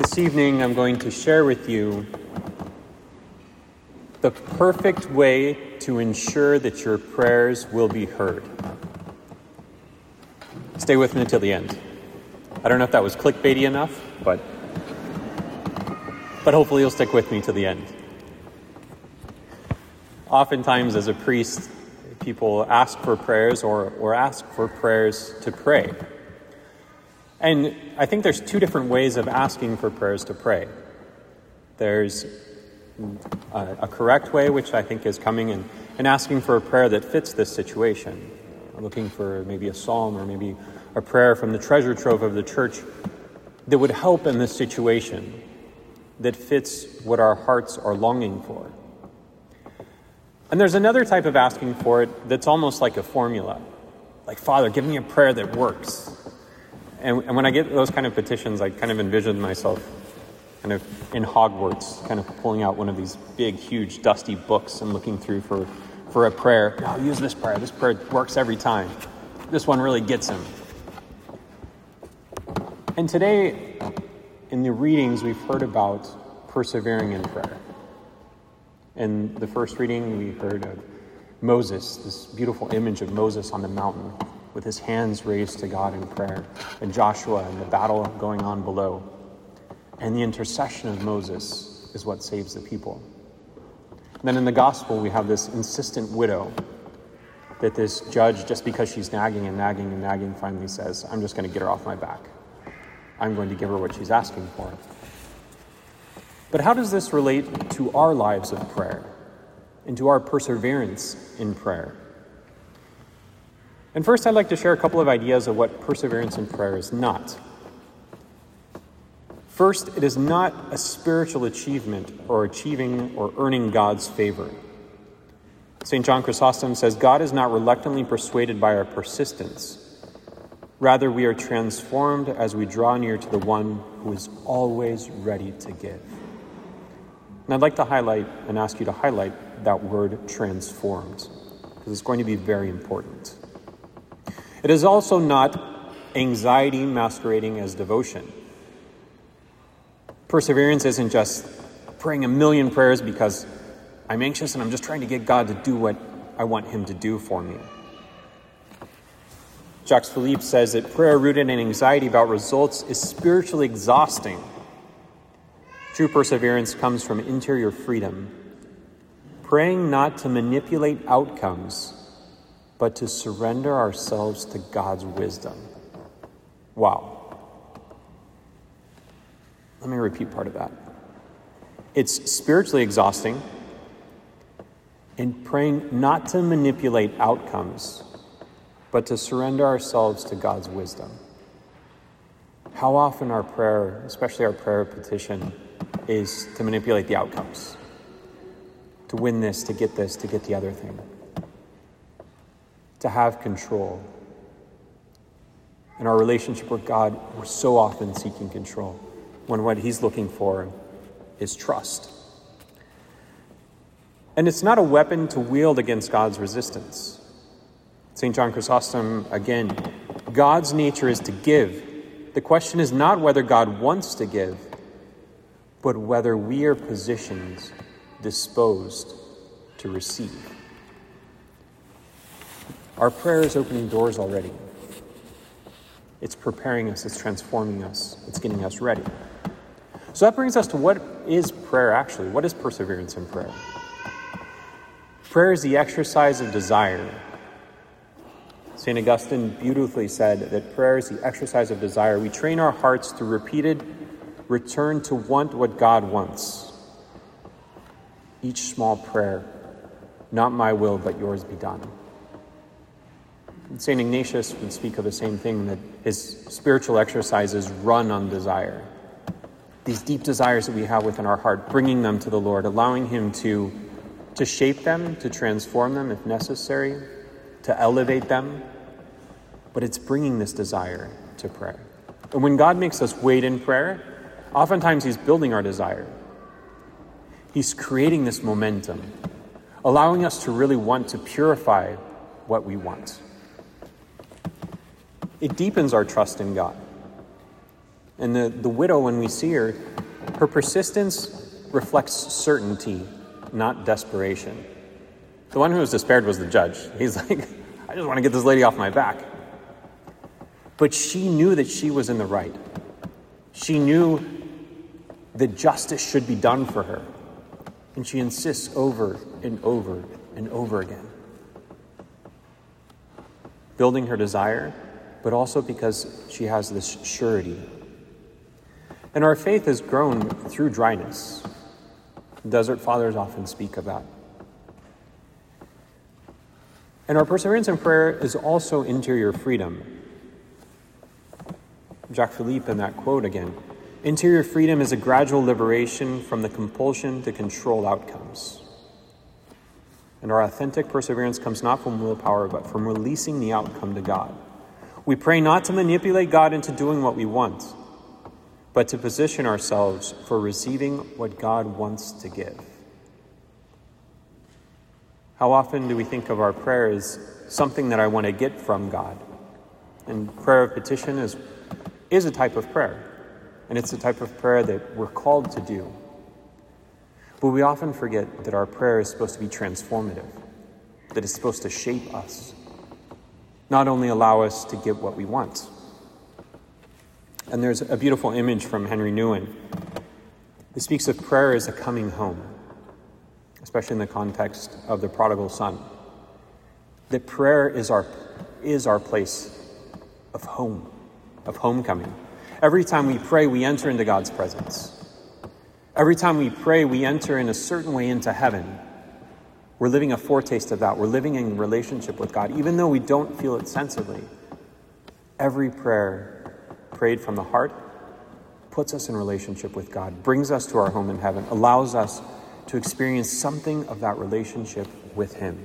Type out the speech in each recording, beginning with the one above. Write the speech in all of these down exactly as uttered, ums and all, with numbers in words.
This evening, I'm going to share with you the perfect way to ensure that your prayers will be heard. Stay with me until the end. I don't know if that was clickbaity enough, but, but hopefully you'll stick with me to the end. Oftentimes, as a priest, people ask for prayers or, or ask for prayers to pray. And I think there's two different ways of asking for prayers to pray. There's a, a correct way, which I think is coming and, and asking for a prayer that fits this situation. Looking for maybe a psalm or maybe a prayer from the treasure trove of the church that would help in this situation, that fits what our hearts are longing for. And there's another type of asking for it that's almost like a formula. Like, Father, give me a prayer that works. And, and when I get those kind of petitions, I kind of envision myself kind of in Hogwarts, kind of pulling out one of these big, huge, dusty books and looking through for, for a prayer. No, use this prayer. This prayer works every time. This one really gets him. And today, in the readings, we've heard about persevering in prayer. In the first reading, we heard of Moses, this beautiful image of Moses on the mountain with his hands raised to God in prayer, and Joshua and the battle going on below. And the intercession of Moses is what saves the people. And then in the gospel, we have this insistent widow that this judge, just because she's nagging and nagging and nagging, finally says, I'm just going to get her off my back. I'm going to give her what she's asking for. But how does this relate to our lives of prayer and to our perseverance in prayer? And first, I'd like to share a couple of ideas of what perseverance in prayer is not. First, it is not a spiritual achievement or achieving or earning God's favor. Saint John Chrysostom says, God is not reluctantly persuaded by our persistence. Rather, we are transformed as we draw near to the one who is always ready to give. And I'd like to highlight and ask you to highlight that word transformed, because it's going to be very important. It is also not anxiety masquerading as devotion. Perseverance isn't just praying a million prayers because I'm anxious and I'm just trying to get God to do what I want him to do for me. Jacques Philippe says that prayer rooted in anxiety about results is spiritually exhausting. True perseverance comes from interior freedom, praying not to manipulate outcomes, but to surrender ourselves to God's wisdom. Wow. Let me repeat part of that. It's spiritually exhausting in praying not to manipulate outcomes, but to surrender ourselves to God's wisdom. How often our prayer, especially our prayer petition, is to manipulate the outcomes, to win this, to get this, to get the other thing, to have control. In our relationship with God, we're so often seeking control when what he's looking for is trust. And it's not a weapon to wield against God's resistance. Saint John Chrysostom, again, God's nature is to give. The question is not whether God wants to give, but whether we are positioned, disposed to receive. Our prayer is opening doors already. It's preparing us, it's transforming us, it's getting us ready. So that brings us to what is prayer actually? What is perseverance in prayer? Prayer is the exercise of desire. Saint Augustine beautifully said that prayer is the exercise of desire. We train our hearts through repeated return to want what God wants. Each small prayer, not my will, but yours be done. Saint Ignatius would speak of the same thing, that his spiritual exercises run on desire. These deep desires that we have within our heart, bringing them to the Lord, allowing him to, to shape them, to transform them if necessary, to elevate them. But it's bringing this desire to prayer. And when God makes us wait in prayer, oftentimes he's building our desire. He's creating this momentum, allowing us to really want to purify what we want. It deepens our trust in God. And the, the widow, when we see her, her persistence reflects certainty, not desperation. The one who was despaired was the judge. He's like, I just want to get this lady off my back. But she knew that she was in the right. She knew that justice should be done for her. And she insists over and over and over again. Building her desire, but also because she has this surety. And our faith has grown through dryness. Desert fathers often speak of that. And our perseverance in prayer is also interior freedom. Jacques Philippe in that quote again. Interior freedom is a gradual liberation from the compulsion to control outcomes. And our authentic perseverance comes not from willpower, but from releasing the outcome to God. We pray not to manipulate God into doing what we want, but to position ourselves for receiving what God wants to give. How often do we think of our prayer as something that I want to get from God? And prayer of petition is, is a type of prayer. And it's the type of prayer that we're called to do. But we often forget that our prayer is supposed to be transformative, that it's supposed to shape us, not only allow us to get what we want. And there's a beautiful image from Henry Nouwen. It speaks of prayer as a coming home, especially in the context of the prodigal son. That prayer is our, is our place of home, of homecoming. Every time we pray, we enter into God's presence. Every time we pray, we enter in a certain way into heaven. We're living a foretaste of that. We're living in relationship with God, even though we don't feel it sensibly. Every prayer prayed from the heart puts us in relationship with God, brings us to our home in heaven, allows us to experience something of that relationship with Him.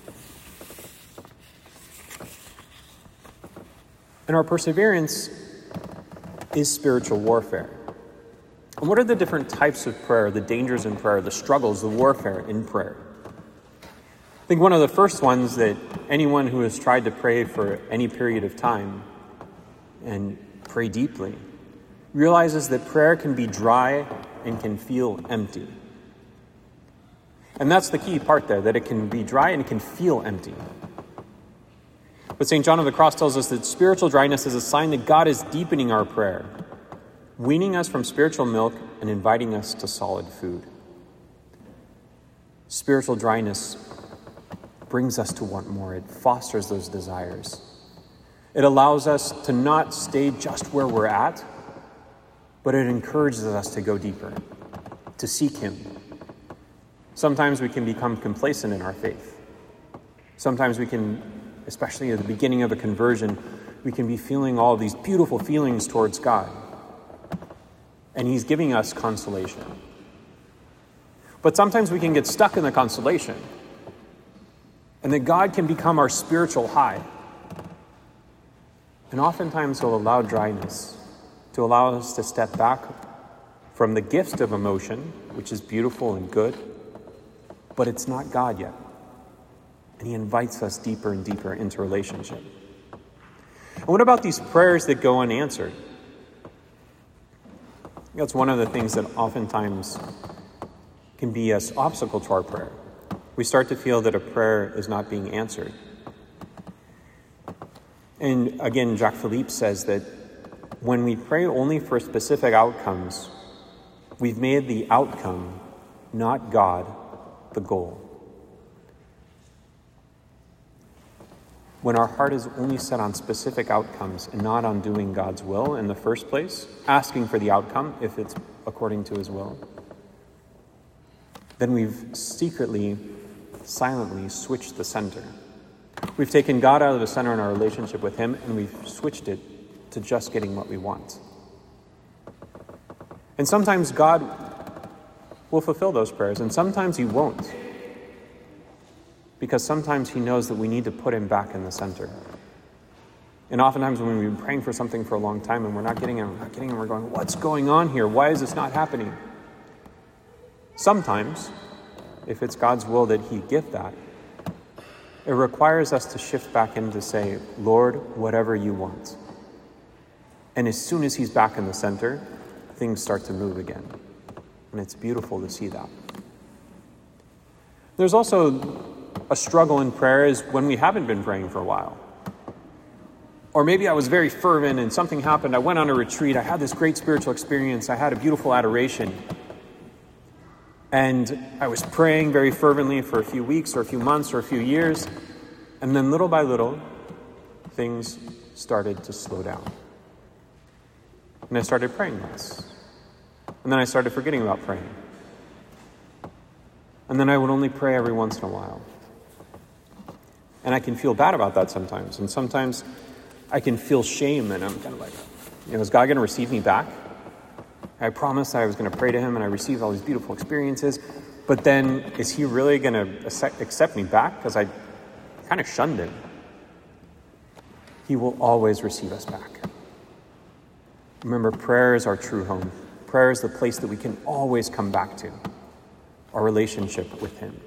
And our perseverance is spiritual warfare. And what are the different types of prayer, the dangers in prayer, the struggles, the warfare in prayer? I think one of the first ones that anyone who has tried to pray for any period of time and pray deeply realizes that prayer can be dry and can feel empty. And that's the key part there, that it can be dry and it can feel empty. But Saint John of the Cross tells us that spiritual dryness is a sign that God is deepening our prayer, weaning us from spiritual milk and inviting us to solid food. Spiritual dryness brings us to want more. It fosters those desires. It allows us to not stay just where we're at, but it encourages us to go deeper, to seek Him. Sometimes we can become complacent in our faith. Sometimes we can, especially at the beginning of a conversion, we can be feeling all these beautiful feelings towards God. And He's giving us consolation. But sometimes we can get stuck in the consolation. And that God can become our spiritual high. And oftentimes He'll allow dryness to allow us to step back from the gift of emotion, which is beautiful and good, but it's not God yet. And He invites us deeper and deeper into relationship. And what about these prayers that go unanswered? That's one of the things that oftentimes can be an obstacle to our prayer. We start to feel that a prayer is not being answered. And again, Jacques Philippe says that when we pray only for specific outcomes, we've made the outcome, not God, the goal. When our heart is only set on specific outcomes and not on doing God's will in the first place, asking for the outcome if it's according to His will, then we've secretly, silently switched the center. We've taken God out of the center in our relationship with Him, and we've switched it to just getting what we want. And sometimes God will fulfill those prayers, and sometimes He won't. Because sometimes He knows that we need to put Him back in the center. And oftentimes when we've been praying for something for a long time and we're not getting it, we're not getting it, we're going, what's going on here? Why is this not happening? Sometimes, if it's God's will that He give that, it requires us to shift back in to say, Lord, whatever You want. And as soon as he's back in the center, things start to move again. And it's beautiful to see that. There's also a struggle in prayer is when we haven't been praying for a while. Or maybe I was very fervent and something happened. I went on a retreat. I had this great spiritual experience. I had a beautiful adoration. And I was praying very fervently for a few weeks or a few months or a few years. And then little by little, things started to slow down. And I started praying less. And then I started forgetting about praying. And then I would only pray every once in a while. And I can feel bad about that sometimes. And sometimes I can feel shame, and I'm kind of like, you know, is God going to receive me back? I promised that I was going to pray to him, and I received all these beautiful experiences. But then, is he really going to accept me back? Because I kind of shunned him. He will always receive us back. Remember, prayer is our true home. Prayer is the place that we can always come back to, our relationship with him.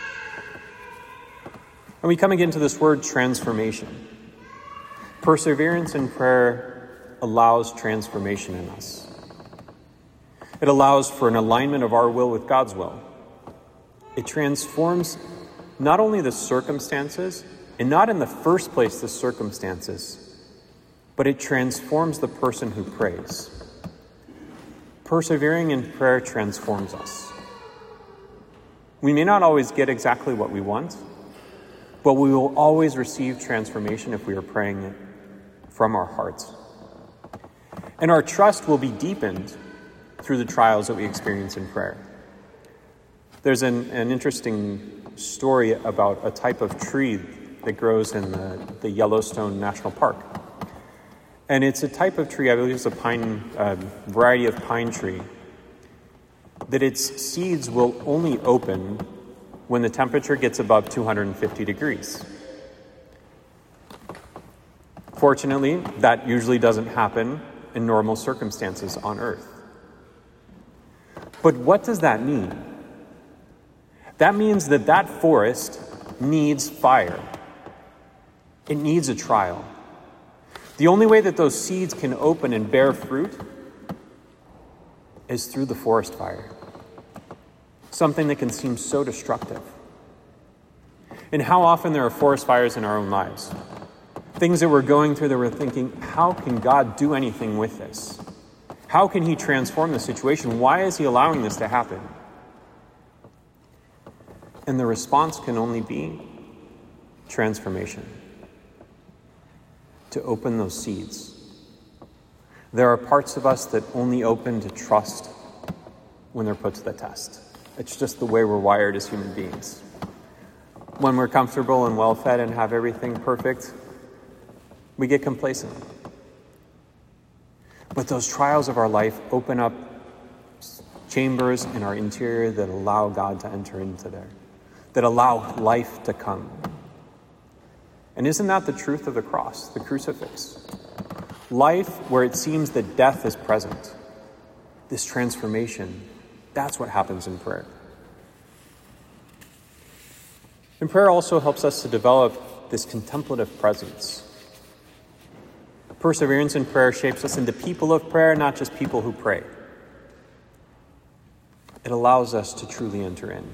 And we come again to this word transformation. Perseverance in prayer allows transformation in us. It allows for an alignment of our will with God's will. It transforms not only the circumstances, and not in the first place the circumstances, but it transforms the person who prays. Persevering in prayer transforms us. We may not always get exactly what we want, but we will always receive transformation if we are praying it from our hearts. And our trust will be deepened through the trials that we experience in prayer. There's an, an interesting story about a type of tree that grows in the, the Yellowstone National Park. And it's a type of tree, I believe it's a pine, uh, variety of pine tree, that its seeds will only open when the temperature gets above two hundred fifty degrees. Fortunately, that usually doesn't happen in normal circumstances on Earth. But what does that mean? That means that that forest needs fire. It needs a trial. The only way that those seeds can open and bear fruit is through the forest fire. Something that can seem so destructive. And how often there are forest fires in our own lives. Things that we're going through that we're thinking, how can God do anything with this? How can he transform the situation? Why is he allowing this to happen? And the response can only be transformation. To open those seeds. There are parts of us that only open to trust when they're put to the test. It's just the way we're wired as human beings. When we're comfortable and well-fed and have everything perfect, we get complacent. But those trials of our life open up chambers in our interior that allow God to enter into there, that allow life to come. And isn't that the truth of the cross, the crucifix? Life where it seems that death is present. This transformation, that's what happens in prayer. And prayer also helps us to develop this contemplative presence. Perseverance in prayer shapes us into people of prayer, not just people who pray. It allows us to truly enter in.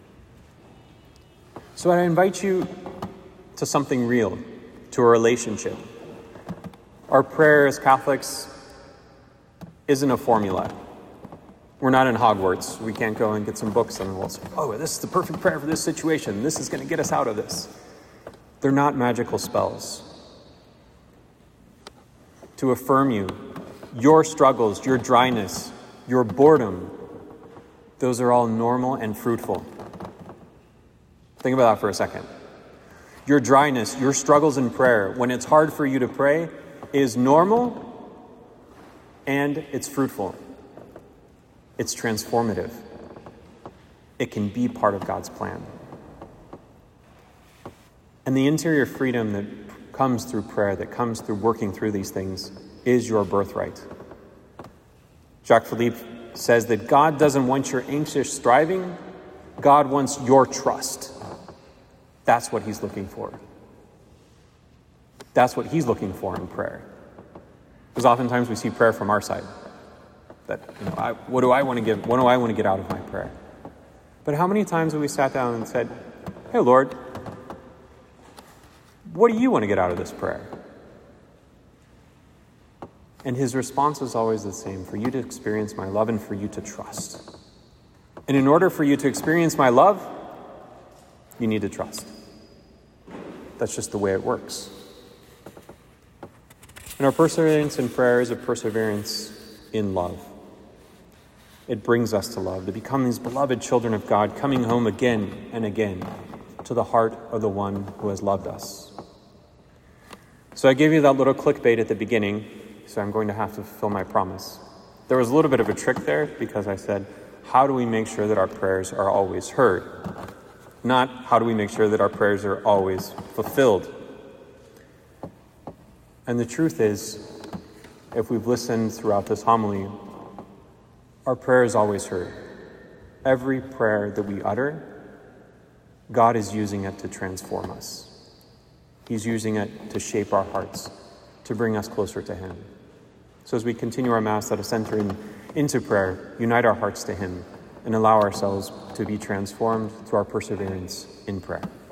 So I invite you to something real, to a relationship. Our prayer as Catholics isn't a formula. We're not in Hogwarts. We can't go and get some books and we'll say, oh, this is the perfect prayer for this situation. This is going to get us out of this. They're not magical spells. To affirm you, your struggles, your dryness, your boredom, those are all normal and fruitful. Think about that for a second. Your dryness, your struggles in prayer, when it's hard for you to pray, is normal and it's fruitful. It's transformative. It can be part of God's plan. And the interior freedom that comes through prayer, that comes through working through these things, is your birthright. Jacques Philippe says that God doesn't want your anxious striving, God wants your trust. That's what he's looking for. That's what he's looking for in prayer. Because oftentimes we see prayer from our side. That, you know, I, what do I want to give? What do I want to get out of my prayer? But how many times have we sat down and said, "Hey, Lord, what do you want to get out of this prayer?" And his response is always the same: for you to experience my love and for you to trust. And in order for you to experience my love, you need to trust. That's just the way it works. And our perseverance in prayer is a perseverance in love. It brings us to love, to become these beloved children of God, coming home again and again to the heart of the one who has loved us. So I gave you that little clickbait at the beginning, so I'm going to have to fulfill my promise. There was a little bit of a trick there because I said, how do we make sure that our prayers are always heard? Not how do we make sure that our prayers are always fulfilled? And the truth is, if we've listened throughout this homily, our prayer is always heard. Every prayer that we utter, God is using it to transform us. He's using it to shape our hearts, to bring us closer to him. So as we continue our Mass, let us enter in, into prayer, unite our hearts to him, and allow ourselves to be transformed through our perseverance in prayer.